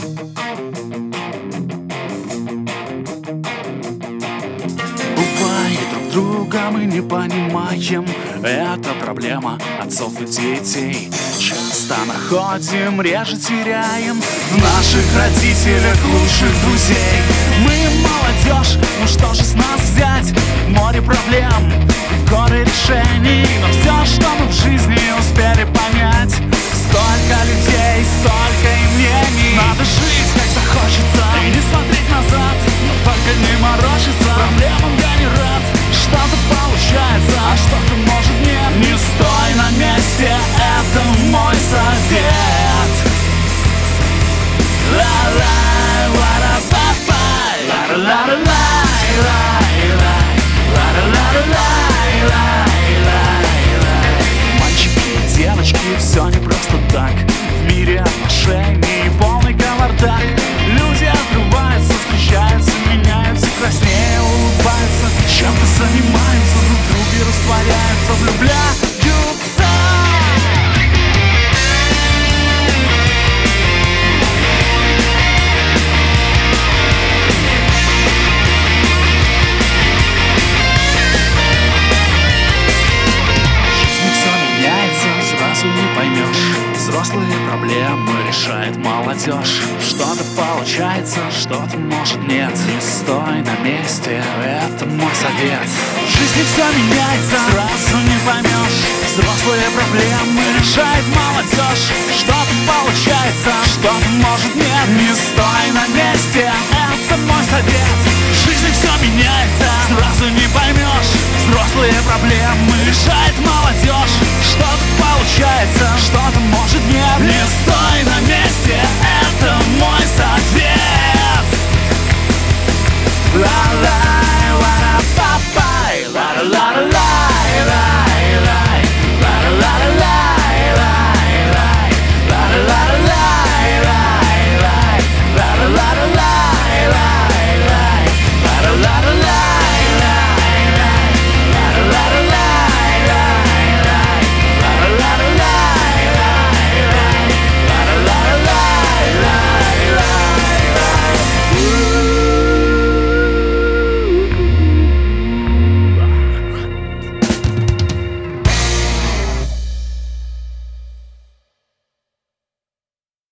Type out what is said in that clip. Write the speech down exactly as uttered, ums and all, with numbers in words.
Бывает, друг друга мы не понимаем. Это проблема отцов и детей. Часто находим, реже теряем в наших родителях лучших друзей. Мы молодежь, ну что же с нас взять? Море проблем и горы решений. Но все, что мы в жизни успели понять, столько людей, столько и мнений. Надо жить, как захочется, и не смотреть назад, только не морочиться. Проблемам я не рад. Что-то получается, а что-то может нет. Не стой на месте, это мой совет. Ла-лай, ла-ра-па-пай, ла-ра-ла-ра-лай, лай-лай, ла-ра-ла-ра-лай, лай-лай. Мальчики и девочки, все не просто так. В мире отношений полный кавардак. Люди отрываются, встречаются, меняются, краснее улыбаются, чем-то занимаются, друг в друге растворяются, влюбляются. Не поймешь, взрослые проблемы решает молодежь. Что-то получается, что-то может нет. Не стой на месте, это мой совет. В жизни все меняется, сразу не поймешь. Взрослые проблемы решает молодежь. Что-то получается, что-то может нет. Не стой на месте, это мой совет. В жизни все меняется, сразу не поймешь. Взрослые проблемы решает молодежь. Что-то получается, что